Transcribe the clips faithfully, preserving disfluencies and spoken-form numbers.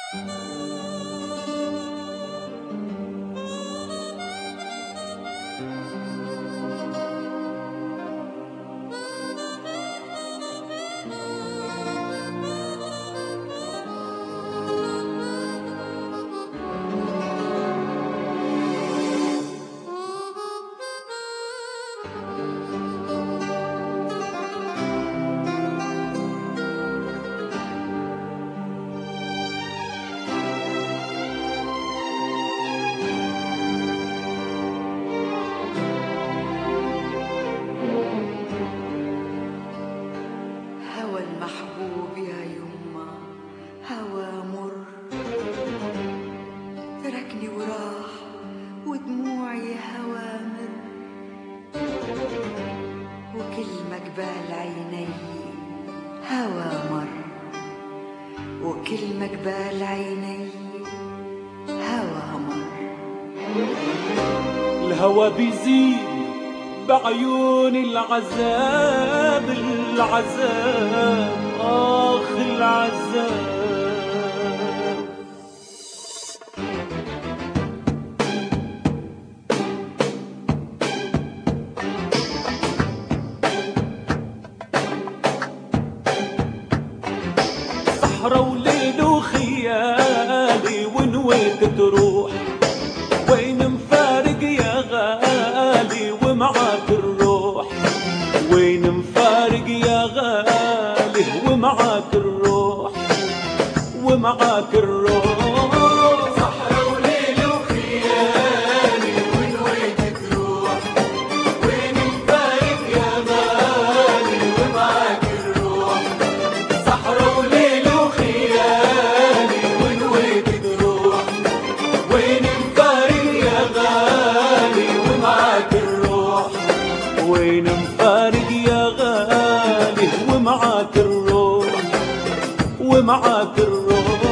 تركني وراح ودموعي هوامر، وكل ما قبال عيني هوى مر، وكل ما قبال عيني هوى مر. الهوى بيزيد بعيون العذاب، العذاب آخ العذاب. صحرا وليل وخيالي ونويت تروح، وين مفارق يا غالي ومعاك الروح، وين مفارق يا غالي ومعاك الروح، ومعاك الروح. صحرا وليل وخيالي ونويت تروح، وين مفارق يا غالي ومعاك الروح. صحرا وليل وخيالي ونويت تروح، وين مفارق يا غالي ومعاك الروح، وين مفارق يا غالي ومعاك الروح، ومعاك الروح.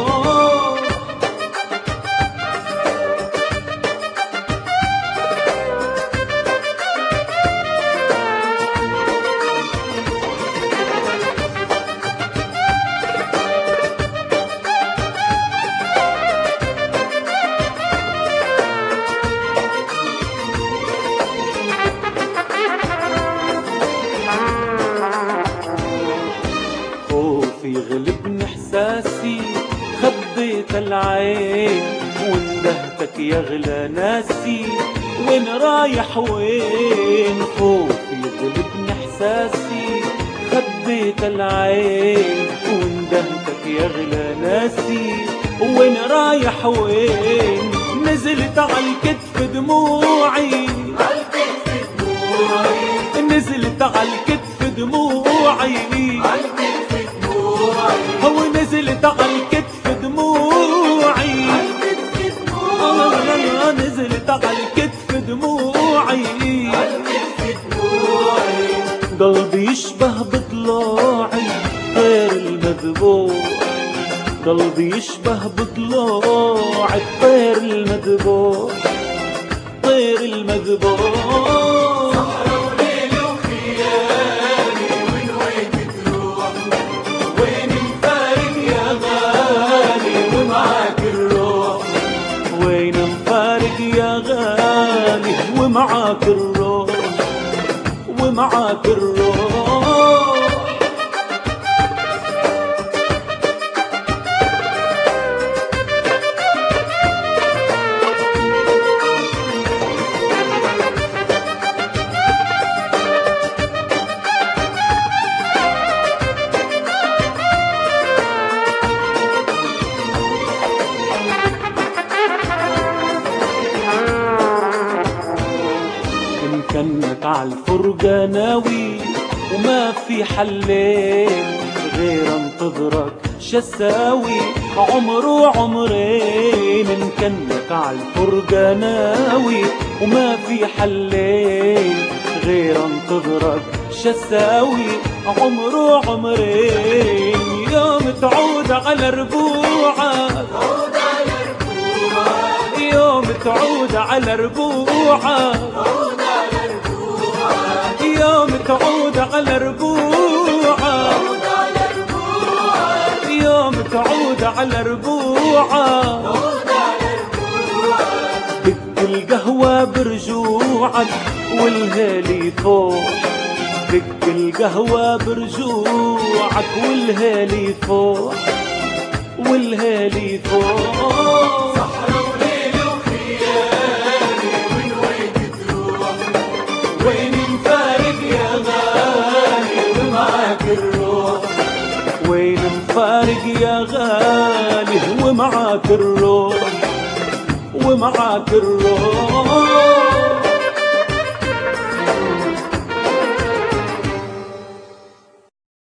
خوفي غلبني احساسي خبيت العين، وندهتك يا غلا ناسي وين رايح وين. خوفي غلبني احساسي خبيت العين، وندهتك يا غلا ناسي وين رايح وين. نزلت عالكتف دموعي، عالكتف دموعي، نزلت عالكتف دموعي، عالكتف دموعي، هو نزلت عالكتف دموعي، عالكتف دموعي، آه نزلت عالكتف دموعي، عالكتف دموعي. قلبي يشبه بضلوعي طير المذبوح، قلبي يشبه بضلوعي الطير المذبوح، طير المذبوح. صحرا وليل وخيالي ونويت تروح، وين مفارق يا غالي ومعاك الروح، وين مفارق يا غالي ومعاك الروح، ومعاك الروح. إن كنك عالفرقة ناوي وما في حلين غير انتظرك شساوي عمر وعمرين. إن كنك عالفرقة ناوي وما في حلين غير انتظرك شساوي عمر وعمرين. يوم تعود على ربوعك، عود على ربوعك، يوم تعود على ربوعك، عود على ربوعك، يوم تعود على ربوعك، عود على ربوعك، يوم تعود على ربوعك، عود على ربوعك، دق القهوة برجوعك والهالي فوق، دق القهوة برجوعك والهالي فوق، والهالي فوق. صحرا وليل وخيالي وين وين تروح، وين مفارق يا غالي ومعاك الروح، وين مفارق يا غالي ومعاك الروح، ومعاك الروح.